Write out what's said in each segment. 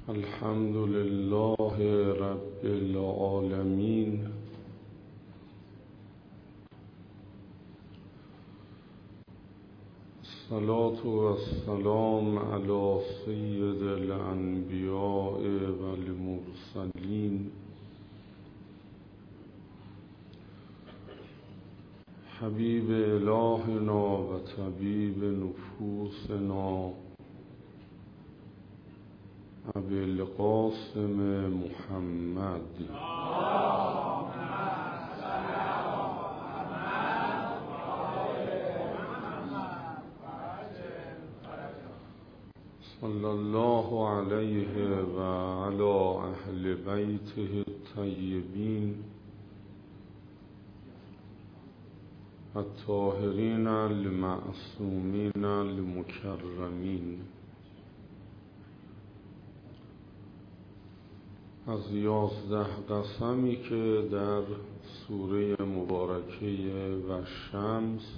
الحمد لله رب العالمين، الصلاة والسلام على سيد الأنبياء والمرسلين حبيب إلهنا وطبيب نفوسنا أبي القاسم محمد صلى الله عليه وعلى أهل بيته الطيبين الطاهرين المعصومين المكرمين. از 11 قسمی که در سوره مبارکه و شمس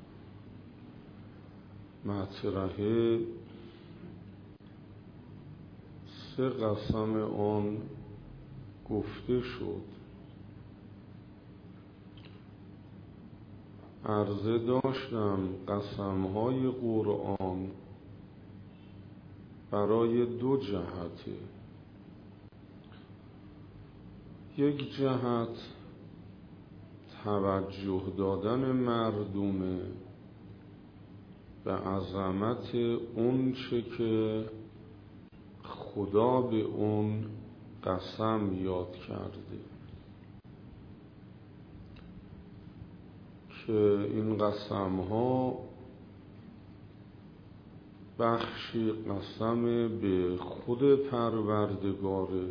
مطرحه، 3 قسم آن گفته شد. عرضه داشتم قسمهای قرآن برای 2 جهته. یک جهت توجه دادن مردم به عظمت اون چه که خدا به اون قسم یاد کرده، که این قسم ها بخشی قسم به خود پروردگاره،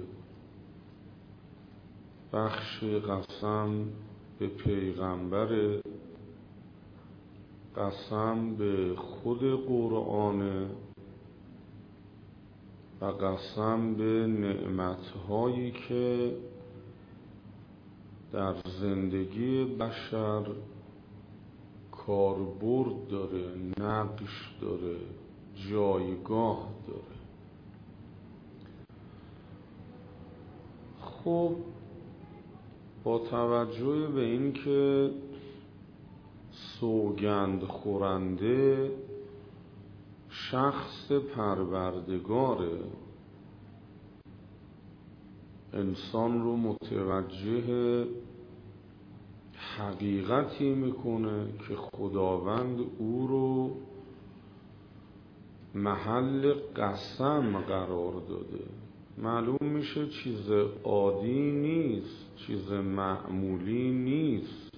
بخشی قسم به پیغمبر، قسم به خود قرآن و قسم به نعمتهایی که در زندگی بشر کاربرد داره، نقش داره، جایگاه داره. خب با توجه به این که سوگند خورنده شخص پروردگاره، انسان رو متوجه حقیقتی میکنه که خداوند او رو محل قسم قرار داده. معلوم میشه چیز عادی نیست، چیز معمولی نیست.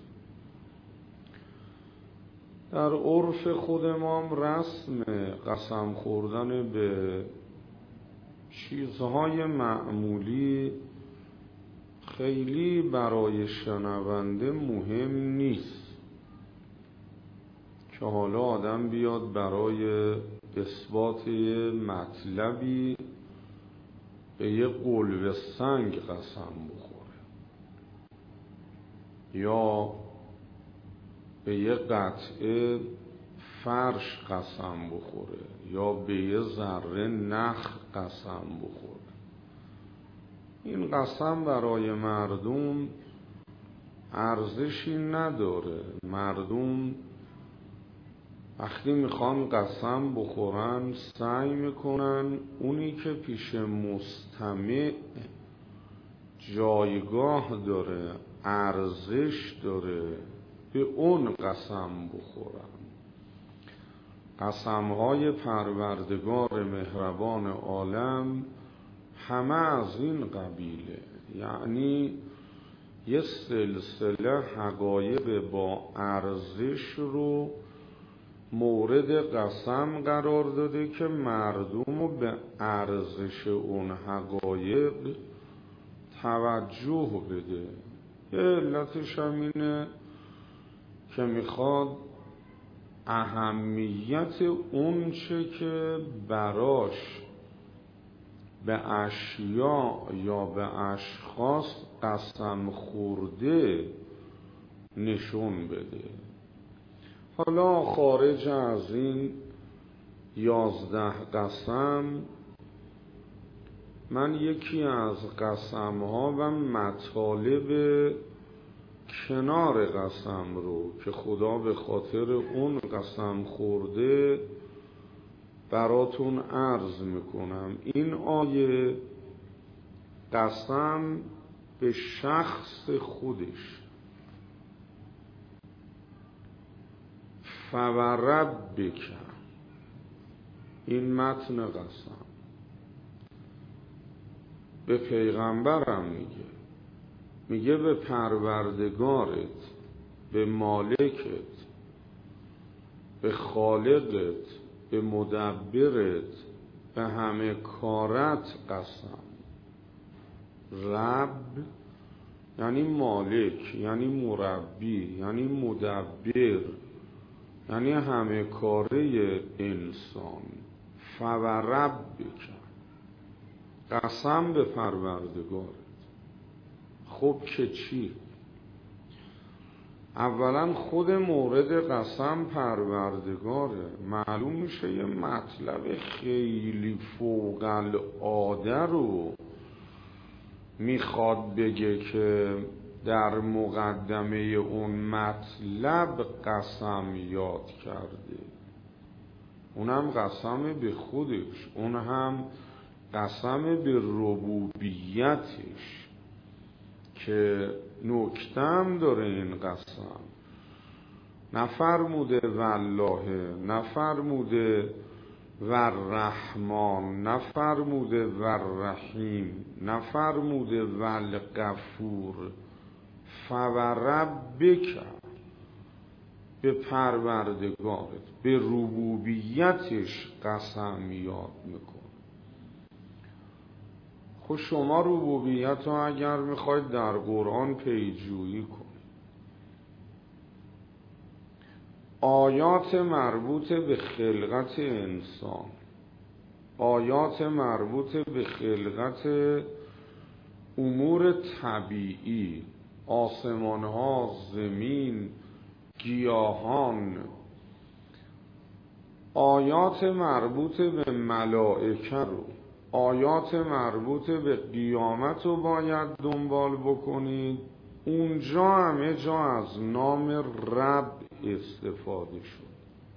در عرف خود ما هم رسم قسم خوردن به چیزهای معمولی خیلی برای شنونده مهم نیست، که حالا آدم بیاد برای اثبات مطلبی به یه قلوه سنگ قسم بخوره، یا به یه قطعه فرش قسم بخوره، یا به یه ذره نخ قسم بخوره. این قسم برای مردم ارزشی نداره. مردم وقتی میخوان قسم بخورن سعی میکنن اونی که پیش مستمع جایگاه داره، ارزش داره، به اون قسم بخورن. قسمهای پروردگار مهربان عالم همه از این قبیله، یعنی یه سلسله حقایق با ارزش رو مورد قسم قرار داده که مردم رو به ارزش اون حقایق توجه بده. یه علتش هم اینه که میخواد اهمیت اون چه که براش به اشیاء یا به اشخاص قسم خورده نشون بده. حالا خارج از این 11 قسم من یکی از قسم‌ها و مطالب کنار قسم رو که خدا به خاطر اون قسم خورده براتون عرض میکنم. این آیه قسم به شخص خودش، فوربک، این متن قسم به پیغمبرم میگه به پروردگارت، به مالکت، به خالقت، به مدبرت، به همه کارت قسم. رب یعنی مالک، یعنی مربی، یعنی مدبر، یعنی همه کاره انسان. فوربک، قسم به پروردگارت. خب که چی؟ اولا خود مورد قسم پروردگاره. معلوم میشه یه مطلب خیلی فوق العاده رو میخواد بگه که در مقدمه اون مطلب قسم یاد کرده. اونم قسم به خودش، اون هم قسم به ربوبیتش که نکتم داره این قسم. نفرموده والله، نفرموده والرحمن، نفرموده والرحیم، نفرموده والغفور. فوربک، به پروردگارت، به ربوبیتش قسم یاد میکن. خب شما ربوبیت رو اگر میخواید در قرآن پیجویی کنید، آیات مربوط به خلقت انسان، آیات مربوط به خلقت امور طبیعی، آسمان ها، زمین، گیاهان، آیات مربوط به ملائکه رو، آیات مربوط به قیامت رو باید دنبال بکنید. اونجا همه جا از نام رب استفاده شد.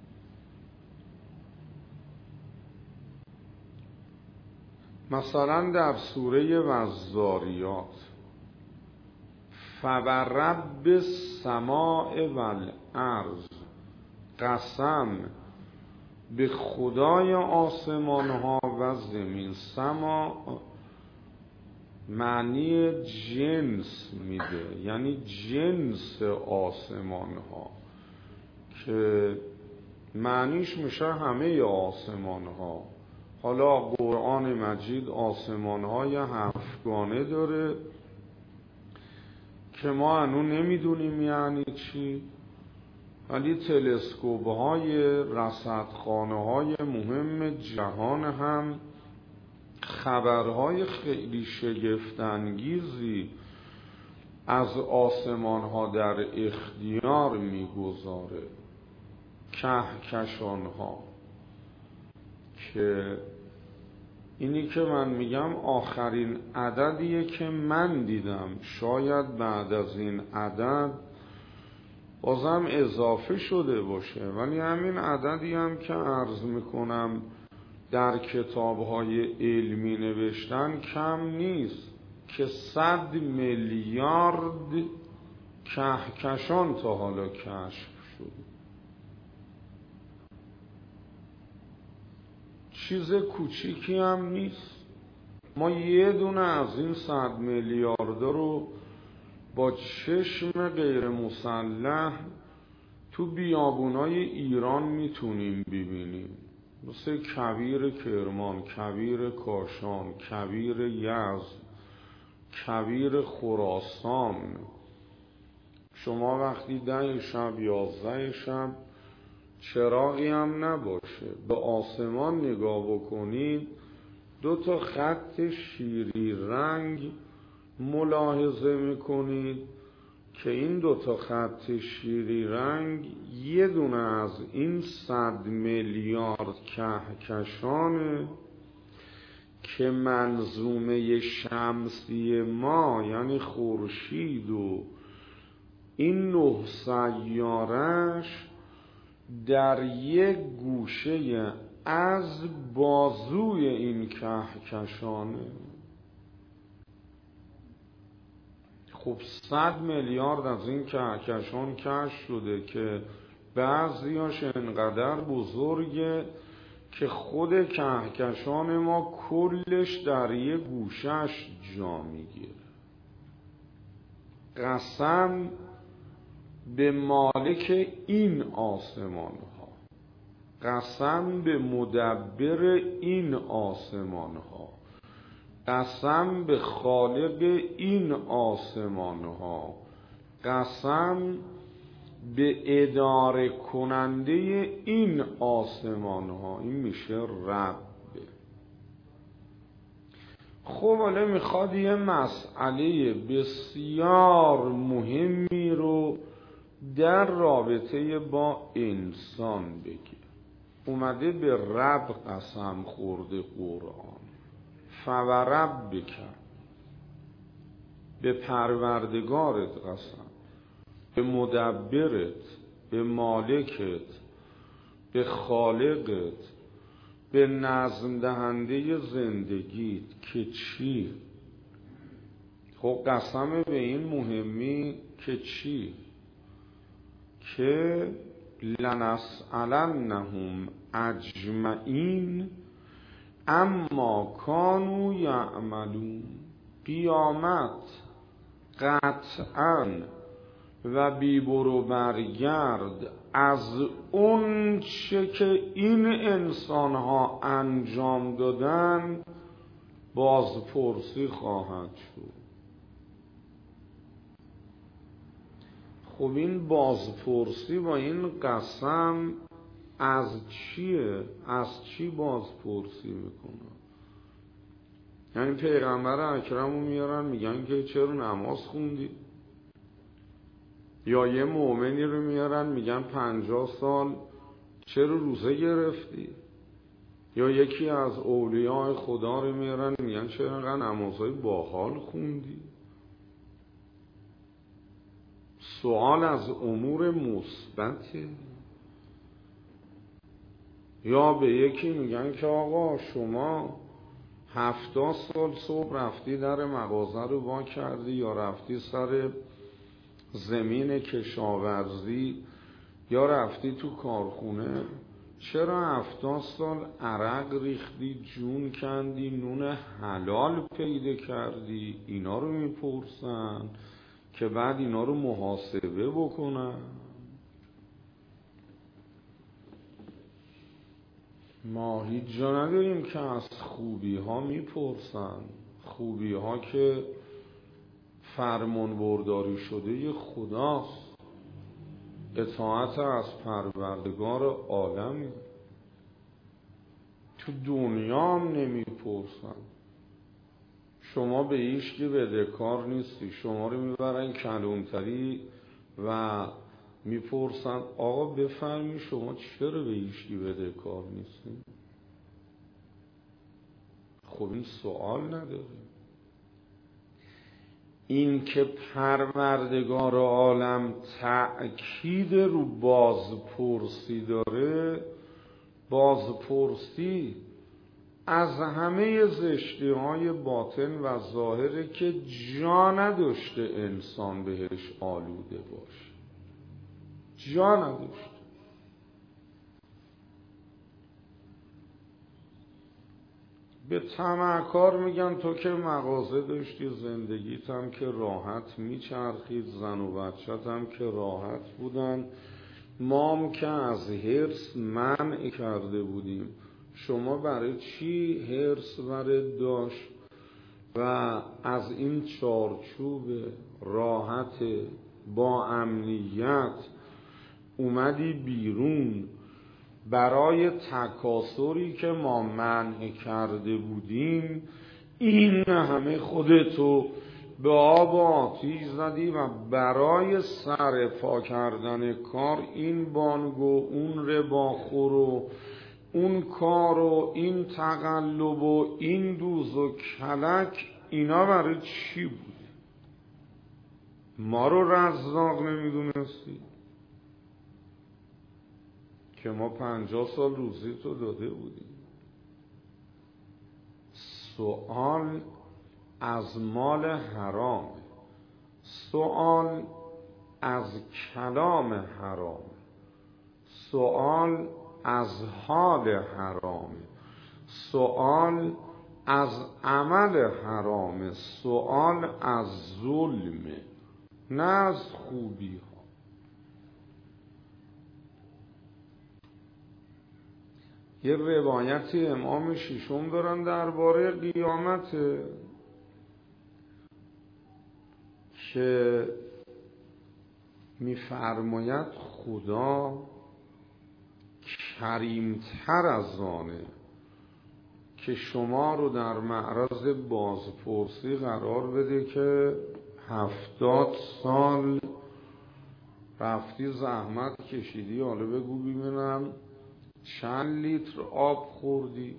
مثلا در سوره والذاریات، فورب السماء والارض، قسم به خدای آسمان ها و زمین. سما معنی جنس میده، یعنی جنس آسمان ها، که معنیش میشه همه آسمان ها. حالا قرآن مجید آسمان های هفتگانه داره که ما هنوز نمیدونیم یعنی چی، ولی تلسکوپ های رصدخانه های مهم جهان هم خبرهای خیلی شگفت‌انگیزی از آسمان ها در اختیار میگذاره. کهکشان ها، که اینی که من میگم آخرین عددیه که من دیدم. شاید بعد از این عدد بازم اضافه شده باشه، ولی همین عددی هم که عرض میکنم در کتاب‌های علمی نوشتن کم نیست که 100 میلیارد کهکشان تا حالا کشف شده. چیز کوچیکی هم نیست. ما یه دونه از این 100 میلیارد رو با چشم غیر مسلح تو بیابونای ایران میتونیم ببینیم، مثل کویر کرمان، کویر کاشان، کویر یزد، کویر خراسان. شما وقتی 10 شب 11 شب چراغی هم نباشه به آسمان نگاه بکنید، 2 خط شیری رنگ ملاحظه میکنید که این 2 خط شیری رنگ یه دونه از این 100 میلیارد کهکشانه که منظومه شمسی ما یعنی خورشید و این 9 سیارش در یک گوشه از بازوی این کهکشانه. خب 100 میلیارد از این کهکشان کشف شده که بعضیاش انقدر بزرگه که خود کهکشان ما کلش در یک گوشش جا میگیره. قسم به مالک این آسمان ها، قسم به مدبر این آسمان ها، قسم به خالق این آسمان ها، قسم به اداره کننده این آسمان ها. این میشه رب. خب حالا میخواد یه مسئله بسیار مهمی رو در رابطه با انسان بگه. اومده به رب قسم خورده قرآن. فوربک، به پروردگارت قسم، به مدبرت، به مالکت، به خالقت، به نظم دهنده زندگیت که چی؟ خب قسم به این مهمی که چی؟ که لنسألنهم اجمعین اما کانوا یعملون. قیامت قطعاً و بی برو برگرد از اون چه که این انسان ها انجام دادن بازپرسی خواهد شد. خب این بازپرسی با این قسم از چیه؟ از چی بازپرسی میکنه؟ یعنی پیغمبر اکرم رو میارن میگن که چرا نماز خوندی؟ یا یه مؤمنی رو میارن میگن 50 سال چرا روزه گرفتی؟ یا یکی از اولیاء خدا رو میارن میگن چرا انقدر نمازهای باحال خوندی؟ سوال از امور مثبته. یا به یکی میگن که آقا شما 70 سال صبح رفتی در مغازه رو وا کردی یا رفتی سر زمین کشاورزی یا رفتی تو کارخونه، چرا 70 سال عرق ریختی، جون کندی، نون حلال پیدا کردی؟ اینا رو میپرسن که بعد اینا رو محاسبه بکنن. ما هیچ جا نداریم که از خوبی ها میپرسن، خوبی ها که فرمان برداری شده خداست، اطاعت از پروردگار عالمی. تو دنیا هم نمیپرسن. شما به هیچکی بدهکار نیستی، شما رو میبرن کلانتری و میپرسن آقا بفرمی شما چرا به هیچکی بدهکار نیستی؟ خب این سوال نداره. این که پروردگار عالم تأکید رو بازپرسی داره، بازپرسی از همه زشتی های باطن و ظاهره که جا نداشته انسان بهش آلوده باشه، جا نداشته. به طمعکار میگن تو که مغازه داشتی، زندگیت هم که راحت میچرخید، زن و بچت هم که راحت بودن، ما هم که از حرص منع کرده بودیم، شما برای چی حرص برات داشت و از این چارچوب راحت با امنیت اومدی بیرون برای تکاثری که ما منع کرده بودیم؟ این همه خودتو به آب و آتیش زدی و برای سرپا کردن کار این بانگ و اون رباخور و اون کار و این تقلب و این دوز و کلک اینا برای چی بود؟ ما رو رزاق نمیدونستی که ما 50 سال روزی تو داده بودیم؟ سوال از مال حرام، سوال از کلام حرام، سوال از حال حرام، سوال از عمل حرام، سوال از ظلم، نه از خوبی ها. یه روایتی امام ششم دارن درباره قیامت که میفرماید خدا کریمتر از آنه که شما رو در معرض بازپرسی قرار بده که 70 سال رفتی زحمت کشیدی، حالا بگو ببینم چند لیتر آب خوردی،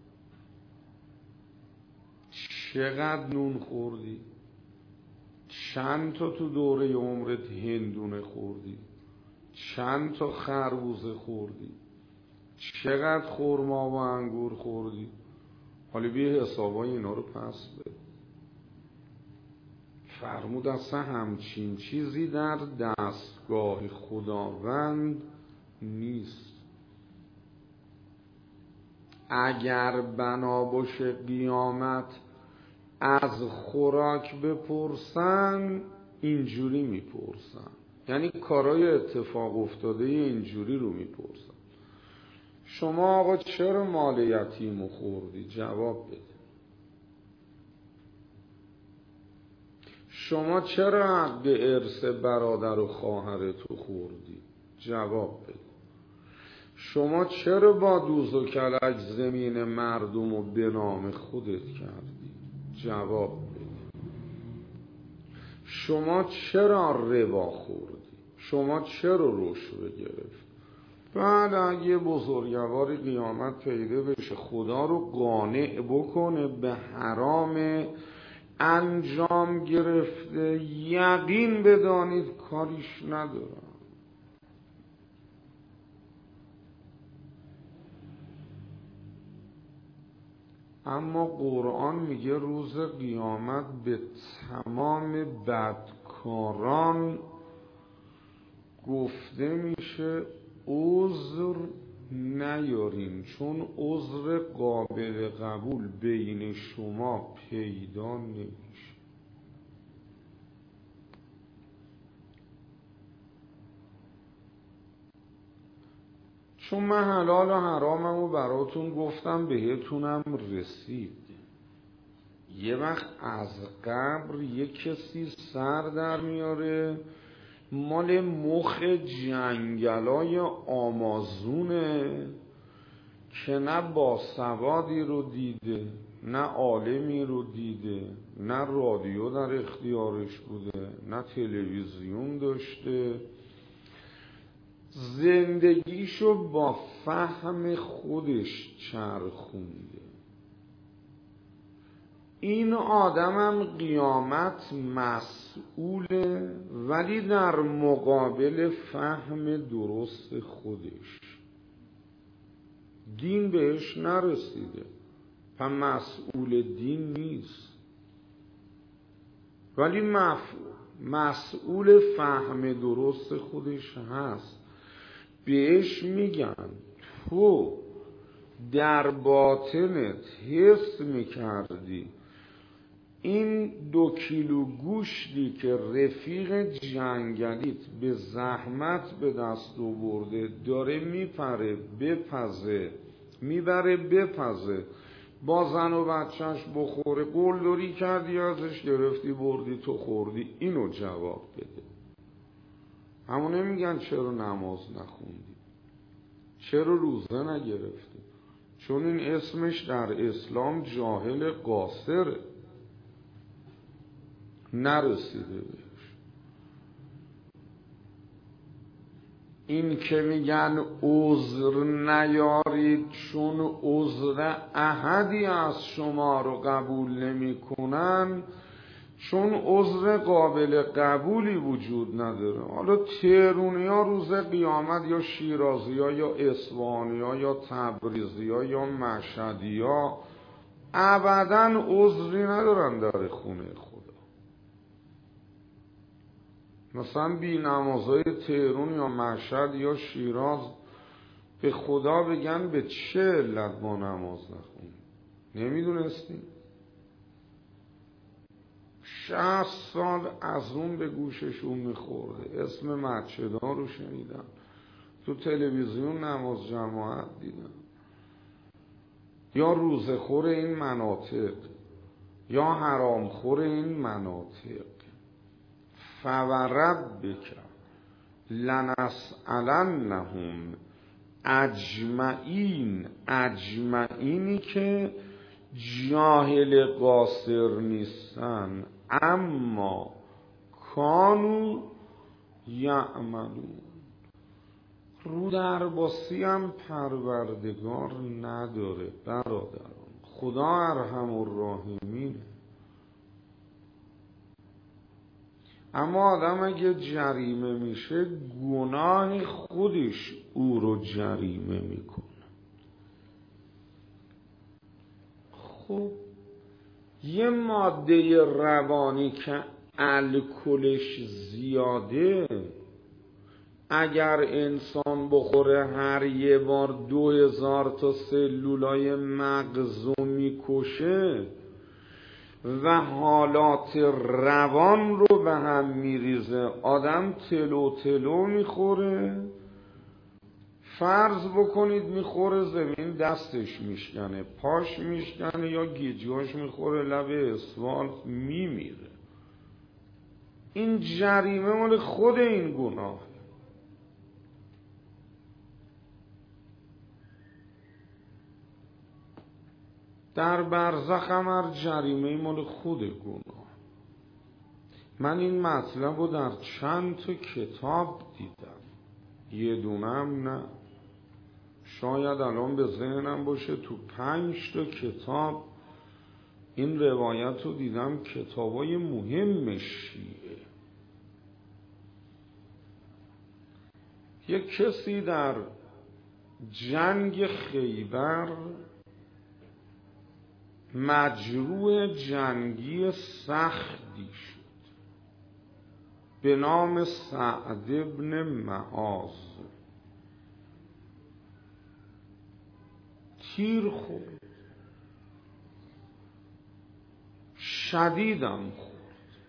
چقدر نون خوردی، چند تا تو دوره عمرت هندونه خوردی، چند تا خربوزه خوردی، چقدر خرما و انگور خوردی. حالا بیا حسابای اینا رو پس بده. فرمود اصلا همچین چیزی در دستگاه خداوند نیست. اگر بنا باشه قیامت از خوراک بپرسن، اینجوری میپرسن، یعنی کارای اتفاق افتاده اینجوری رو میپرسن. شما آقا چرا مال یتیمو خوردی؟ جواب بده. شما چرا حق ارث برادر و خواهرتو خوردی؟ جواب بده. شما چرا با دوز و کلک زمین مردم و به نام خودت کردی؟ جواب بده. شما چرا ربا خوردی؟ شما چرا رشوه گرفت؟ بعد اگه بزرگوار قیامت پیدا بشه خدا رو قانع بکنه به حرام انجام گرفته، یقین بدانید کاریش ندارم. اما قرآن میگه روز قیامت به تمام بدکاران گفته میشه عذر نیارین، چون عذر قابل قبول بین شما پیدا نمیشه. چون من حلال و حراممو براتون گفتم، بهتونم رسید. یه وقت از قبر یه کسی سر در میاره مال مخ جنگلای آمازونه که نه باسوادی رو دیده، نه عالمی رو دیده، نه رادیو در اختیارش بوده، نه تلویزیون داشته، زندگیشو با فهم خودش چرخونده. این آدمم قیامت مسئوله، ولی در مقابل فهم درست خودش. دین بهش نرسیده، پس مسئول دین نیست، ولی مسئول فهم درست خودش هست. بهش میگن تو در باطنت حس میکردی این 2 کیلو گوشتی که رفیق جنگلیت به زحمت به دست آورده داره میپره بپزه، میبره بپزه، با زن و بچهش بخوره، قلدری کردی ازش گرفتی بردی تو خوردی، اینو جواب بده. همون نمیگن چرا نماز نخوندی، چرا روزه نگرفتی، چون این اسمش در اسلام جاهل قاصره، نرسیده بهش. این که میگن عذر نیارید چون عذر احدی از شما رو قبول نمی کنن، چون عذر قابل قبولی وجود نداره. حالا تهرونی ها روز قیامت یا شیرازی ها یا اصفهانی ها یا تبریزی ها یا مشهدی ها ابداً عذری ندارن در خونه خدا. مثلا بی نمازای تهرون یا مشهد یا شیراز به خدا بگن به چه علت ما نماز نخونیم؟ نمیدونستیم؟ 60 سال از اون به گوششون میخورده، اسم مسجدها رو شنیدن، تو تلویزیون نماز جماعت دیدن، یا روزخور این مناطق یا حرامخور این مناطق. فوربک لنسألنهم اجمعین، اجمعینی که جاهل قاصر نیستن، اما کانو یعملون. رو درباسی هم پروردگار نداره برادران، خدا ارحم الراحمینه. اما آدم اگه جریمه میشه گناه خودش او رو جریمه میکنه. خب یه ماده روانی که الکلش زیاده اگر انسان بخوره هر یه بار 2000 تا سلولای مغزو میکشه و حالات روان رو به هم میریزه، آدم تلو تلو میخوره. فرض بکنید میخوره زمین دستش میشکنه، پاش میشکنه یا گیجاش میخوره لب اسفالت میمیره. این جریمه مال خود این گناه. در برزخ هم هر جریمه مال خود گناه. من این مطلب رو در چند تا کتاب دیدم، یه دونم نه، شاید الان به ذهنم باشه تو 5 تا کتاب این روایت رو دیدم، کتابای مهم شیعه. یک کسی در جنگ خیبر مجروح جنگی سختی شد به نام سعد ابن معاذ. تیر خورد، شدیدم خورد،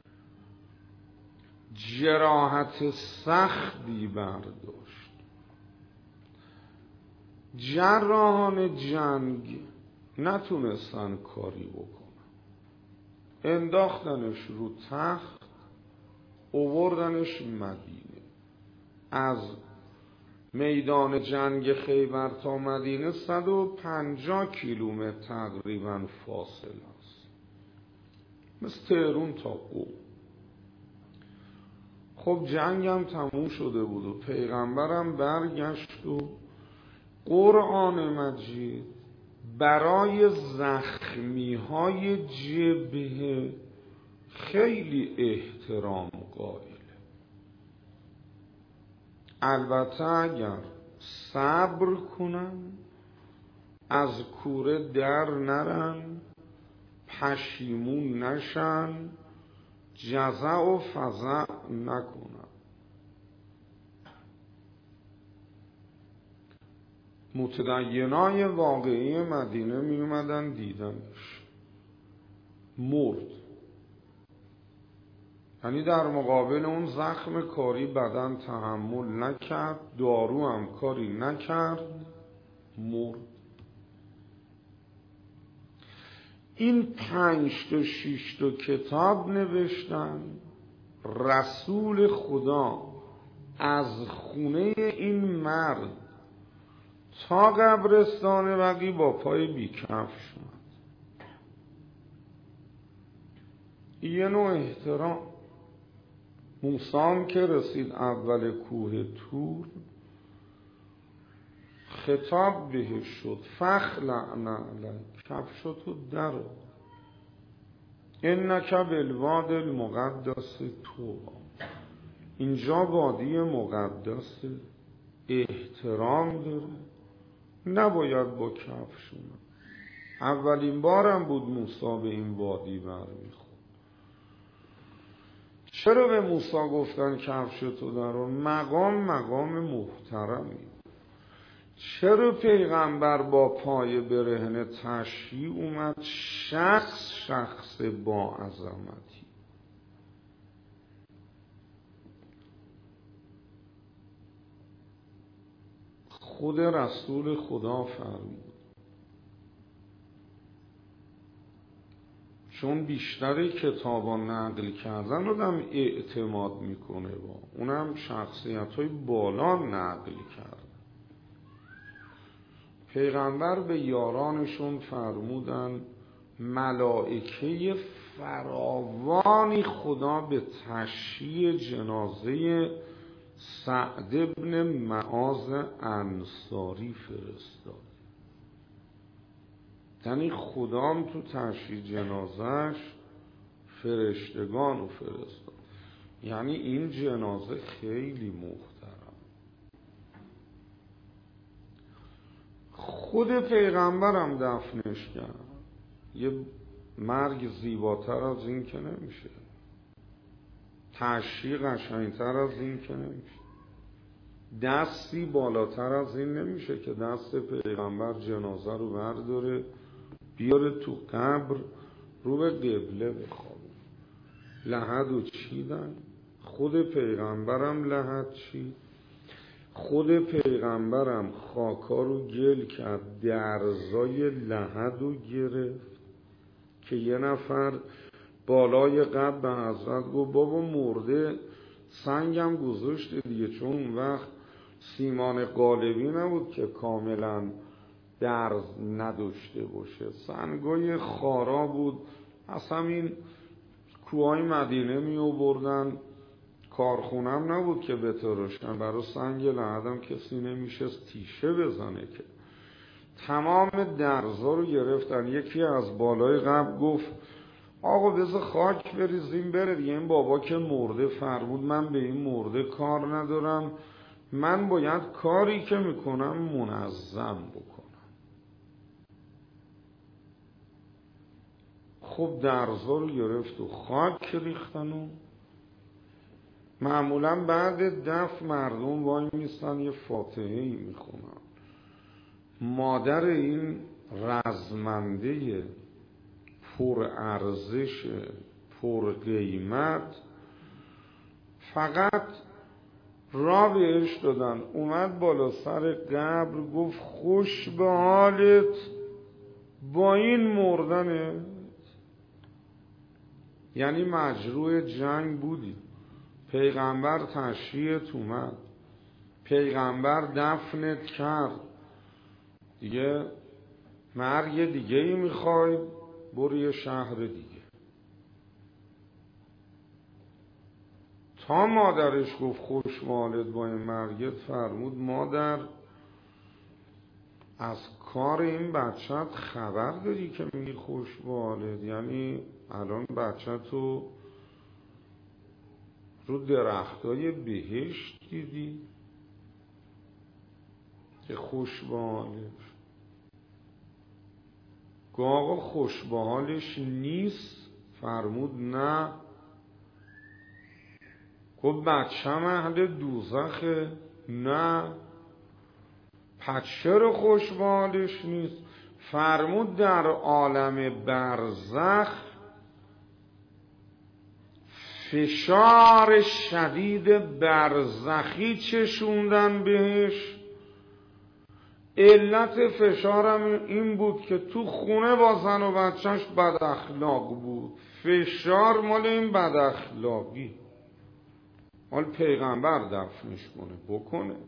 جراحت سختی برداشت. جراحان جنگ نتونستن کاری بکنن، انداختنش رو تخت، آوردنش مدینه. از میدان جنگ خیبر تا مدینه 150 کیلومتر تقریبا فاصله است، مثل تهرون تا قم. خب جنگم تموم شده بود و پیغمبرم برگشت و قرآن مجید برای زخمی های جبهه خیلی احترام قائله. البته اگر صبر کنن، از کوره در نرن، پشیمون نشن، جزع و فزع نکنن. متدینای واقعی مدینه می اومدن دیدنش، مرد. یعنی در مقابل اون زخم کاری بدن تحمل نکرد، دارو هم کاری نکرد، مرد. این 5 تا 6 تا کتاب نوشتن، رسول خدا از خونه این مرد تا قبرستان بقیع با پای بیکف شد. یه نوع احترام. موسی هم که رسید اول کوه طور خطاب بهش شد فخلع نعلک، کفشتو درآر، انک بالواد المقدس طوی، اینجا وادی مقدس، احترام داره، نباید با کفش اومد. اولین بارم بود موسی به این وادی برمیخورد. چرا به موسی گفتن کفشتو درآر؟ مقام محترمی. چرا پیغمبر با پای برهنه تشییع اومد؟ شخص با عظمتی. خود رسول خدا فرمود، چون بیشتر کتابا نقل کردن آدم اعتماد میکنه، با اونم شخصیت‌های بالا نقل کرد. پیغمبر به یارانشون فرمودن ملائکه فراوانی خدا به تشییع جنازه سعد ابن معاذ انصاری فرستاد. یعنی خدا هم تو تشییع جنازش فرشتگان رو فرستاد. یعنی این جنازه خیلی محترم. خود پیغمبرم دفنش کرد. یه مرگ زیباتر از این که نمیشه، تشییع قشنگتر از این که نمیشه، دستی بالاتر از این نمیشه که دست پیغمبر جنازه رو برداره بیاره تو قبر رو به قبله بخوابه. لحد رو چیدن، خود پیغمبرم لحد چید، خود پیغمبرم خاکا رو گل کرد، درزای لحد رو گرفت که یه نفر بالای قبر به حضرت گفت بابا مرده، سنگم گذاشت دیگه، چون اون وقت سیمان قالبی نبود که کاملا درز نداشته باشه، سنگای خارا بود، از همین کوهای مدینه می آوردن، کارخونم نبود که بتراشن، برای سنگ لحدم کسی نمیشه تیشه بزنه که. تمام درزا رو گرفتن. یکی از بالای قبر گفت آقا بذار خاک بریزیم بره دیگه، این بابا که مرده. فرمود من به این مرده کار ندارم، من باید کاری که میکنم منظم بکنم. خب درزا رو گرفت و خاک ریختن و معمولا بعد دفن مردم وای میستن یه فاتحه‌ای میخونن. مادر این رزمنده پر ارزش پر قیمت فقط را بهش دادن، اومد بالا سر قبر گفت خوش به حالت با این مردنه، یعنی مجروح جنگ بودی، پیغمبر تشییعت اومد، پیغمبر دفنت کرد، دیگه مرگ دیگه ای میخوای برو یه شهر دیگه. تا مادرش گفت خوش به حالت با این مرگت، فرمود مادر از کار این بچت خبر داری که میگی خوش به حالت؟ یعنی الان بچت رو درختای بهشت دیدی که خوش به حالت؟ گفت آقا خوش به حالش نیست. فرمود نه. گفت بچم اهل دوزخه؟ نه. پس چرا خوش به حالش نیست؟ فرمود در عالم برزخ فشار شدید برزخی چشوندن بهش، علت فشارم این بود که تو خونه با زن و بچهش بد اخلاق بود، فشار مال این بد اخلاقی، مال پیغمبر دفنش کنه بکنه،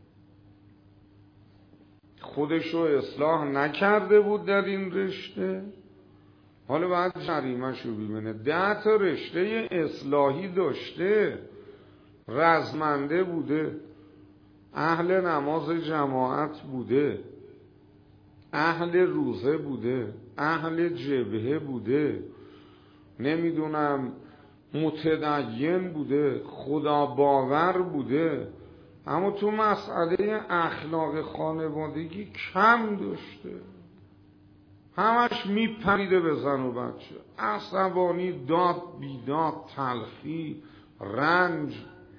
خودشو اصلاح نکرده بود در این رشته، حالا باید جریمه‌شو ببینه. 10 تا رشته اصلاحی داشته، رزمنده بوده، اهل نماز جماعت بوده، اهل روزه بوده، اهل جبهه بوده، نمیدونم متدین بوده، خدا باور بوده، اما تو مسئله اخلاق خانوادگی کم داشته. همش میپریده به زن و بچه، عصبانی، داد بیداد، تلخی، رنج.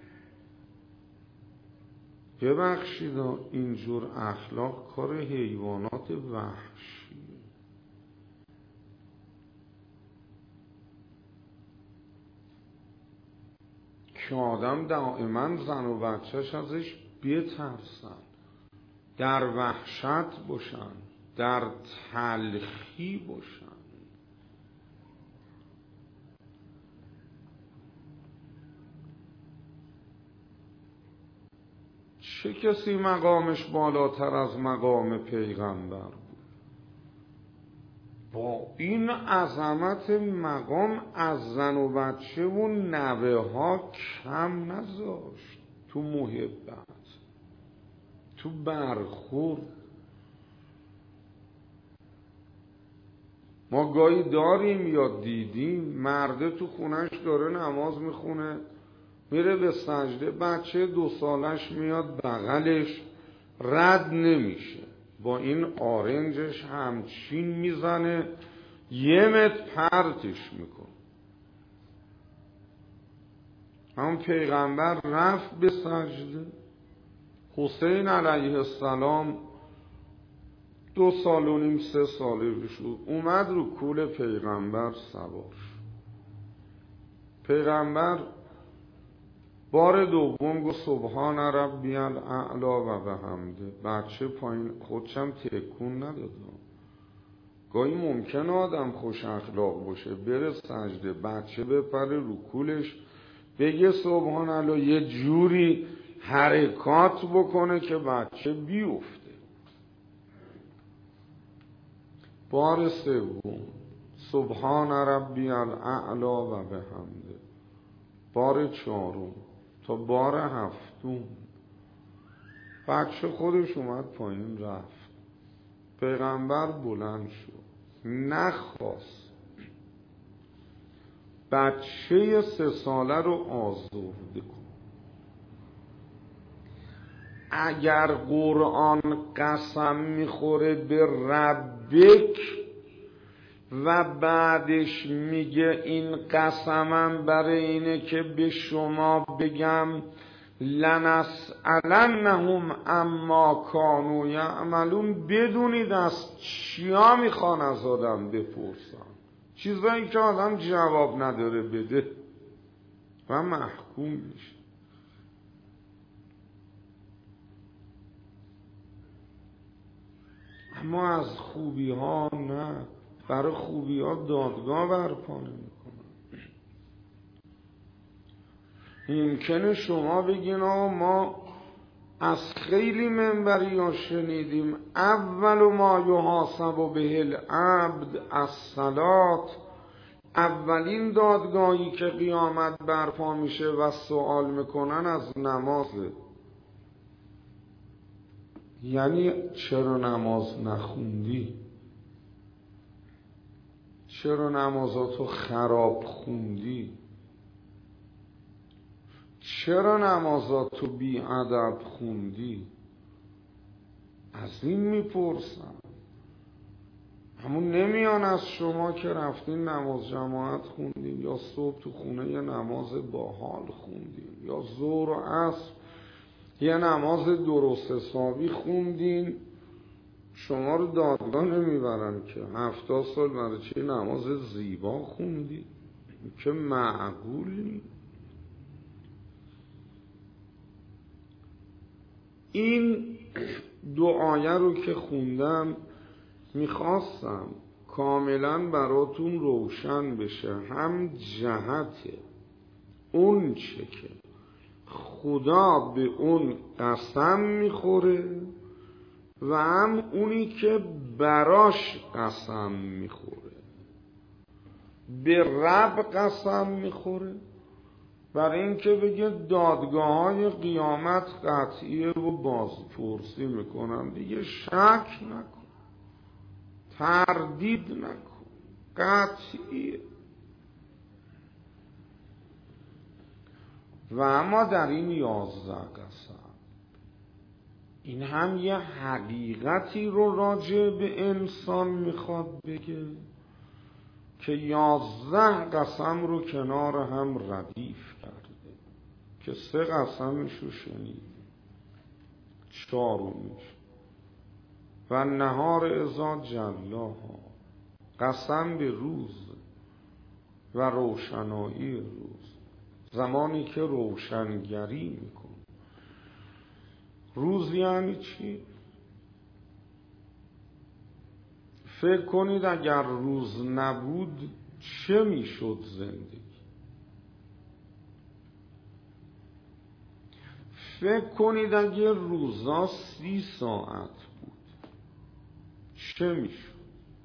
ببخشید اینجور اخلاق کار حیوانات وحشی. که آدم دائما زن و بچهش ازش بترسن، در وحشت باشن، در تلخی باشن. چه کسی مقامش بالاتر از مقام پیغمبر بود؟ با این عظمت مقام از زن و بچه و نوه ها کم نذاشت. تو محبت، تو برخورد. ما گاهی داریم یا دیدیم مرده تو خونش داره نماز میخونه، میره به سجده، بچه 2 سالش میاد بغلش، رد نمیشه، با این آرنجش همچین میزنه، 1 متر پرتش میکن. هم پیغمبر رفت به سجده، حسین علیه السلام 2 سال و نیم 3 ساله بشود، اومد رو کول پیغمبر سوار. پیغمبر بار دوم گفت سبحان ربی الاعلی و بحمده. بچه پایین خودشم تکون نداد. گاهی ممکنه آدم خوش اخلاق باشه، بره سجده، بچه بپره رو کولش بگه سبحان الله، یه جوری حرکات بکنه که بچه بیفته. بار سوم سبحان ربی الاعلی و بحمده. بار 4 تا بار 7 بچه خودش اومد پایین رفت. پیغمبر بلند شد، نخواست بچه 3 ساله رو آزرده کن. اگر قرآن قسم میخوره به ربک و بعدش میگه این قسمم برای اینه که به شما بگم لنسألنهم اما کانوا یعملون، بدونید از چیا میخوان از آدم بپرسن، چیزایی که آدم جواب نداره بده و محکوم میشه. اما از خوبی ها نه، برای خوبی ها دادگاه برپا نمیکنن. ممکنه شما بگین آقا ما از خیلی منبری ها شنیدیم اول ما یحاسب به العبد الصلاة، اولین دادگاهی که قیامت برپا میشه و سوال میکنن از نمازه. یعنی چرا نماز نخوندی؟ چرا نمازاتو خراب خوندی؟ چرا نمازاتو بی ادب خوندی؟ از این میپرسن. همون نمیان از شما که رفتین نماز جماعت خوندین، یا صبح تو خونه یه نماز باحال خوندین، یا ظهر و عصر یه نماز درست حسابی خوندین، شما رو دادگاه نمیبرن که 70 سال برای چه نماز زیبا خوندی؟ که معقول نیست. این دعایه رو که خوندم میخواستم کاملا براتون روشن بشه، هم جهت اون چه که خدا به اون قسم میخوره و هم اونی که براش قسم میخوره. به رب قسم میخوره برای اینکه بگه دادگاه‌های قیامت قطعیه و بازپرسی میکنن، دیگه شک نکن، تردید نکن، قطعیه. و اما در این 11 قسم، این هم یه حقیقتی رو راجع به انسان میخواد بگه که 11 قسم رو کنار هم ردیف کرده، که 3 قسمش رو شنید، 4میش و نهار اذا جلاها، قسم به روز و روشنایی روز، زمانی که روشنگری میکن. روز یعنی چی؟ فکر کنید اگر روز نبود چه میشد زندگی؟ فکر کنید اگر روزا 30 ساعت بود چه میشد؟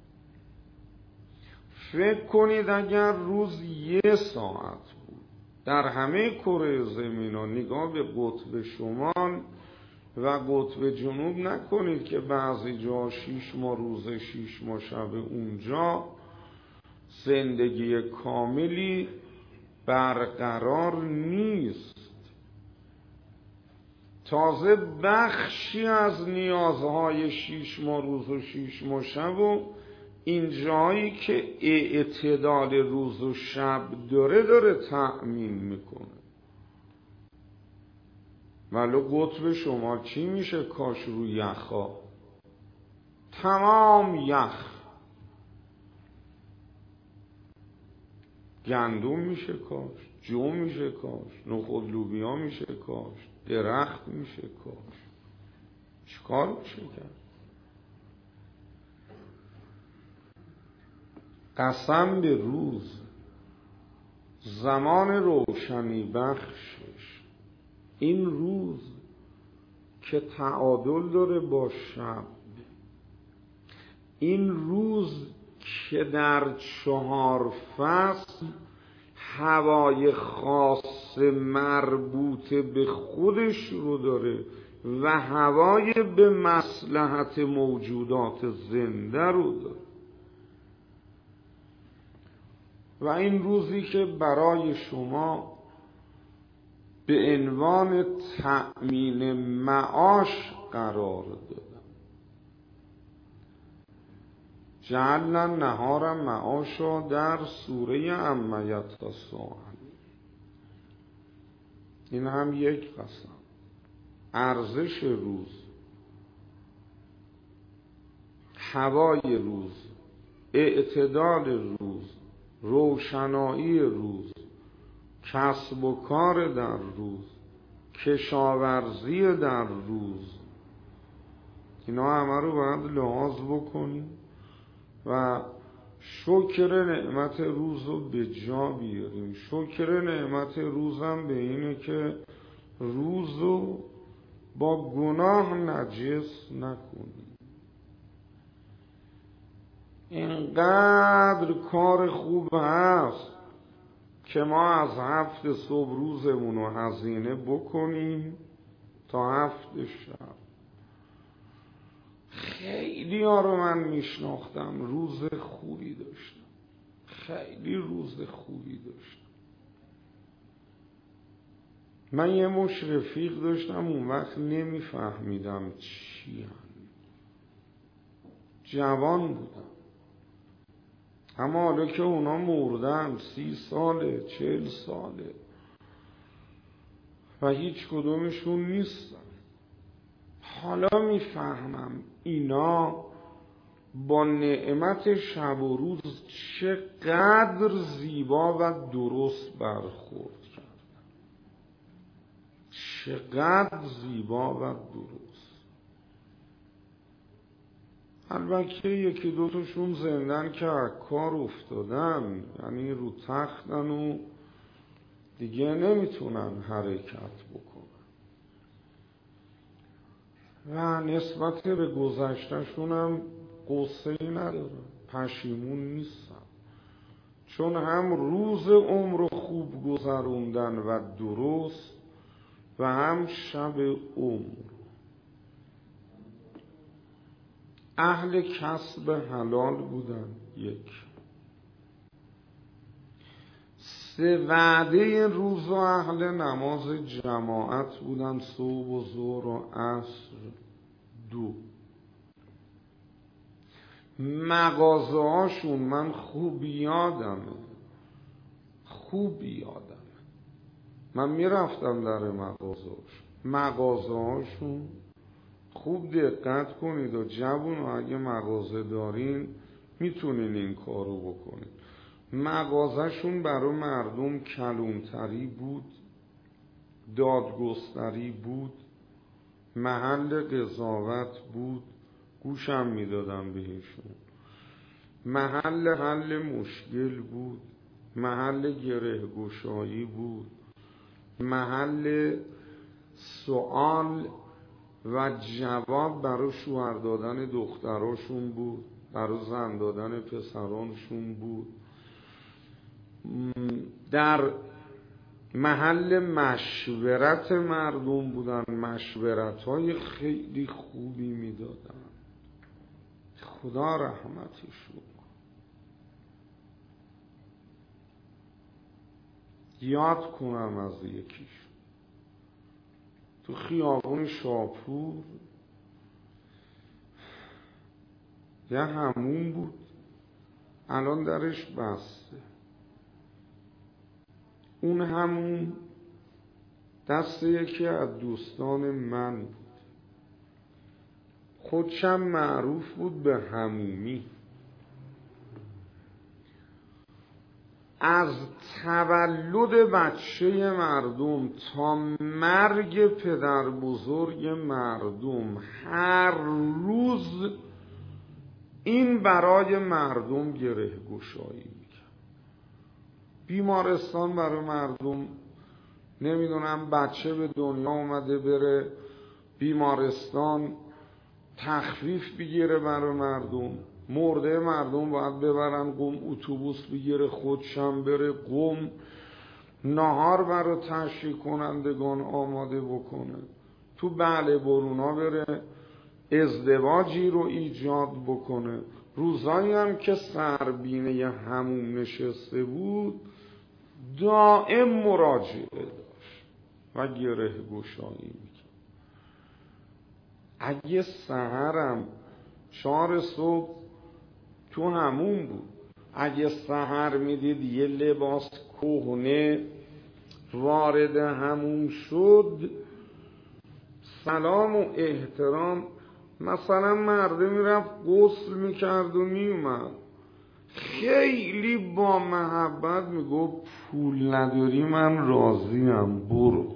فکر کنید اگر روز 1 ساعت بود. در همه کره زمین ها نگاه به قطب شمال و قطب جنوب نکنید که بعضی جا 6 ماه روز 6 ماه شب، اونجا زندگی کاملی برقرار نیست. تازه بخشی از نیازهای 6 ماه روز و 6 ماه شب و این جایی که اعتدال روز و شب داره تأمین میکنه. ولی قطب شمال چی میشه کاش رو یخا؟ تمام یخ. گندم میشه کاش، جو میشه کاش، نخود لوبیا میشه کاش، درخت میشه کاش. چیکار میشه کرد؟ قسم به روز، زمان روشنی بخشش، این روز که تعادل داره با شب، این روز که در 4 فصل هوای خاص مربوط به خودش رو داره و هوای به مصلحت موجودات زنده رو داره. و این روزی که برای شما به عنوان تأمین معاش قرار دادم. جعلنا النهار معاشا در سوره عما یتساءلون. این هم یک قسم. ارزش روز، هوای روز، اعتدال روز، روشنایی روز، کسب و کار در روز، کشاورزی در روز، اینا همه رو باید لحاظ بکنیم و شکر نعمت روز رو به جا بیاریم. شکر نعمت روزم به اینه که روز رو با گناه نجس نکنیم. اینقدر کار خوب هست که ما از 7 صبح روزمون رو هزینه بکنیم تا 7 شب. خیلی ها رو من میشناختم روز خوبی داشتم، خیلی روز خوبی داشتم. من یه مش رفیق داشتم اون وقت نمیفهمیدم چی هم. جوان بودم، اما حالا که اونا مردن 30 ساله 40 ساله و هیچ کدومشون نیستن، حالا میفهمم اینا با نعمت شب و روز چقدر زیبا و درست برخورد کردن، چقدر زیبا و درست. البته یکی دوتاشون زندن که کار افتادن، یعنی رو تختن و دیگه نمیتونن حرکت بکنن و نسبت به گذشتهشون هم قصه‌ای ندارن، پشیمون نیستن، چون هم روز عمر خوب گذروندن و درست و هم شب عمر. اهل کسب حلال بودن. 1. 3 وعده روز و اهل نماز جماعت بودن، صبح و ظهر و عصر. 2. مغازه هاشون من خوب یادمه. من میرفتم در مغازه هاشون. خوب دقت کنید و جوون اگه مغازه دارین میتونین این کارو بکنین. مغازهشون برای مردم کلونتری بود، دادگستری بود، محل قضاوت بود، گوشم میدادم بهشون، محل حل مشکل بود، محل گره گشایی بود، محل سوال و جواب برای شوهر دادن دختراشون بود، برای زن دادن پسرانشون بود. در محل مشورت مردم بودن، مشورت‌های خیلی خوبی میدادن. خدا رحمتشون. یاد کنم از یکیش. تو خیابون شاپور یه همون بود، الان درش بسته. اون همون دست یکی از دوستان من بود. خودشم معروف بود به همومی. از تولد بچه مردم تا مرگ پدر بزرگ مردم هر روز این برای مردم گره گشایی میکرد. بیمارستان برای مردم، نمیدونم بچه به دنیا اومده بره بیمارستان تخفیف بگیره برای مردم، مرده مردم باید ببرن قم، اتوبوس بگیره خودشم بره قم، نهار برای تشریح کنندگان آماده بکنه، تو بله برونا بره ازدواجی رو ایجاد بکنه. روزایی هم که سربینه هموم نشسته بود دائم مراجعه داشت و گره گشایی میکرد. اگه سحرم 4 صبح تو همون بود، اگه سحر میدید یه لباس کهنه وارد همون شد، سلام و احترام، مثلا مرده میرفت غسل میکرد و میومد، خیلی با محبت میگفت پول نداری من راضیم برو.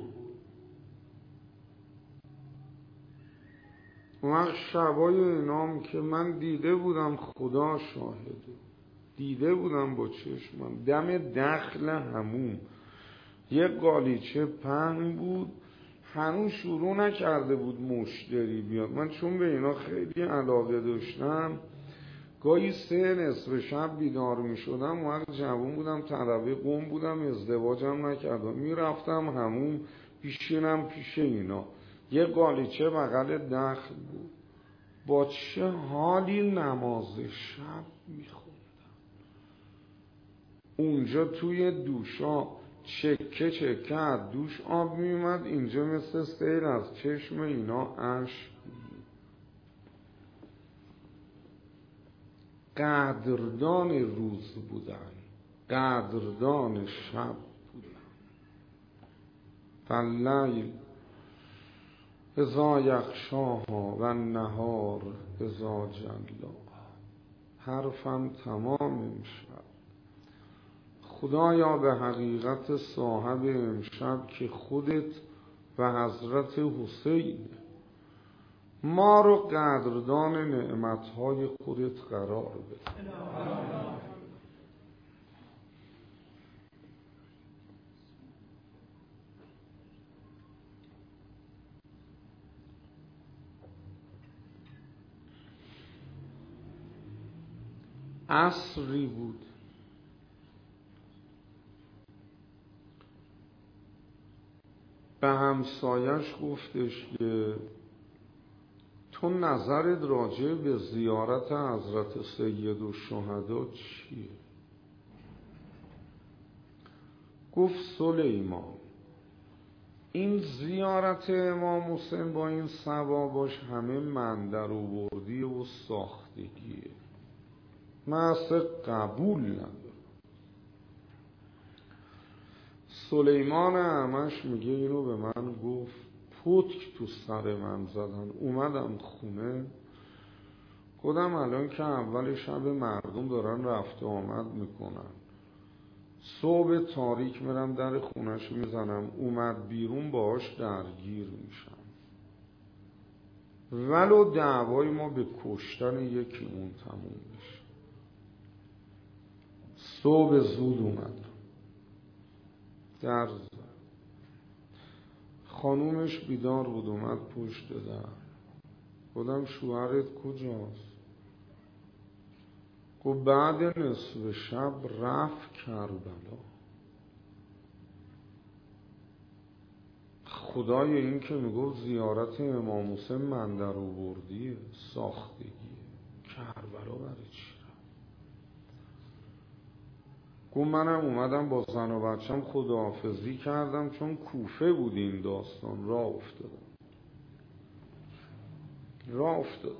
اون شبای اینام که من دیده بودم، خدا شاهده، دیده بودم با چشمم، دم دخل همون یک قالیچه پهن بود، هنوز شروع نکرده بود مشتری بیاد. من چون به اینا خیلی علاقه داشتم گاهی 3 نصف شب بیدار می شدم، وقت جوان بودم، طلبه قم بودم، ازدواجم نکردم، می رفتم همون پیشینم پیش اینا، یه قالیچه بغل دخل بود، با چه حالی نماز شب می خوندم. اونجا توی دوشا چکه چکه از دوش آب می اومد، اینجا مثل سیل از چشم اینا اشک. قدردان روز بودن، قدردان شب بودن. فاللیل اذا یغشاها و النهار اذا جلاها. حرفم تمام امشب. خدایا به حقیقت صاحب امشب که خودت و حضرت حسین، ما رو قدردان نعمتهای خودت قرار بده. عصری بود به همسایش گفتش که تو نظرت راجع به زیارت حضرت سید الشهدا چیه؟ گفت سلیمان این زیارت امام حسین با این ثواباش همه من در آوردی و ساختگیه، من اصلا قبول ندارم. سلیمان اعمش میگه اینو به من گفت، پتک تو سر من زدن، اومدم خونه خودم الان که اول شب مردم دارن رفت و آمد میکنن، صبح تاریک میرم در خونش میزنم، اومد بیرون باهاش درگیر میشم، ولو دعوای ما به کشتن یکی اون تموم بشه. صبح زود اومد در زد، خانومش بیدار بود، اومد پشت در، گفتم شوهرت کجاست؟ گفت بعد نصف شب رفت کربلا. خدای این که میگفت زیارت امام حسین من در آوردیه، ساختگیه، کربلا برای چی رفت؟ گفت منم اومدم با زن و بچم خداحافظی کردم، چون کوفه بود این داستان، راه افتادم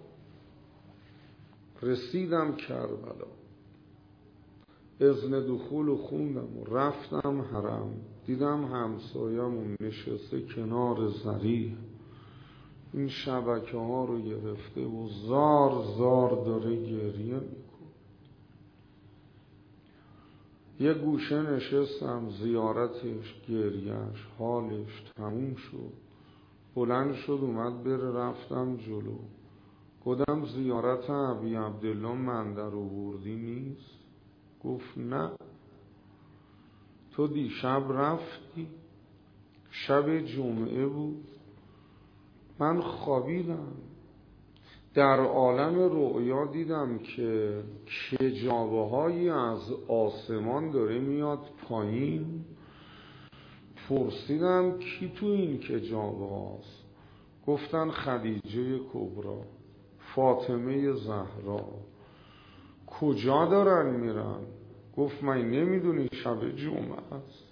رسیدم کربلا، اذن دخول و خوندم و رفتم حرم، دیدم همسایه‌مون نشسته کنار ذریح، این شبکه ها رو گرفته و زار زار داره گریه میکنه. یه گوشه نشستم، زیارتش، گریهش، حالش تموم شد، بلند شد اومد بره، رفتم جلو، گفتم زیارت ابی عبدالله من در آوردی نیست؟ گفت نه، تو دیشب رفتی، شب جمعه بود، من خوابیدم، در عالم رؤیا دیدم که کجاوه هایی از آسمان داره میاد پایین، پرسیدم کی تو این کجاوه هاست؟ گفتن خدیجه کبری، فاطمه زهرا. کجا دارن میرن؟ گفت من نمیدونی شب جمعه است.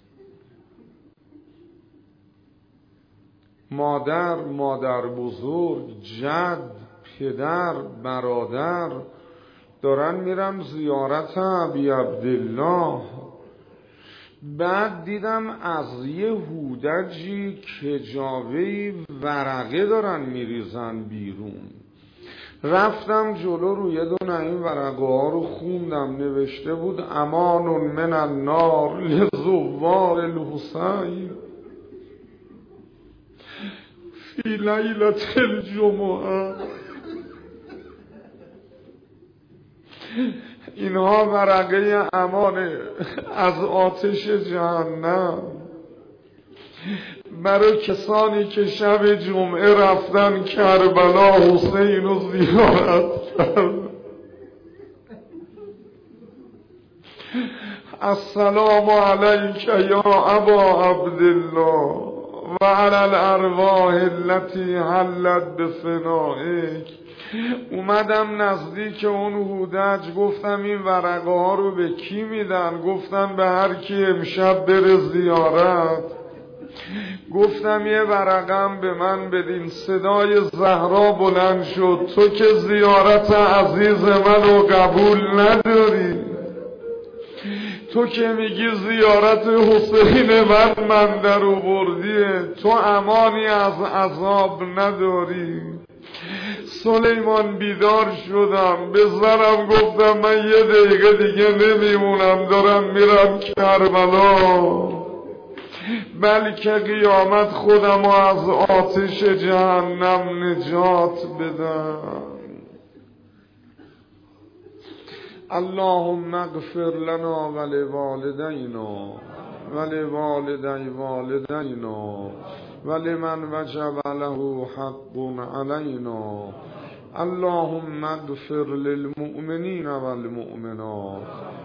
مادر بزرگ، جد، پدر، برادر دارن میرن زیارت ابی عبدالله. بعد دیدم از یه هودجی کجاوهی ورقه دارن میریزن بیرون، رفتم جلو، روی دونه این ورقه ها رو خوندم، نوشته بود امان من النار لزوار الحسین فی لیلة الجمعه. اینها ورقه امانه از آتش جهنم برای کسانی که شب جمعه رفتن کربلا حسین رو زیارت کردن. السلام علیک یا ابا عبدالله و علی الارواح التي حلت بفنائک. اومدم نزدیک اون هودج، گفتم این ورقه ها رو به کی میدن؟ گفتن به هر کی امشب بره زیارت. گفتم یه ورقم به من بدین. صدای زهرا بلند شد تو که زیارت عزیز منو قبول نداری، تو که میگی زیارت حسین من در آوردیه، تو امانی از عذاب نداری. سلیمان بیدار شدم، به زنم گفتم من یه دقیقه دیگه نمیمونم، دارم میرم کربلا، بلکه قیامت خودم از آتش جهنم نجات بدم. اللهم اغفر لنا ولوالدینا ولوالدی والدینا ولمن وجب له حق علینا. اللهم اغفر للمؤمنین والمؤمنات.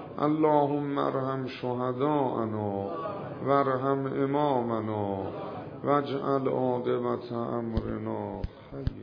اللهم ارحم شهداءنا وارحم امامنا واجعل عاقبت امرنا خیر.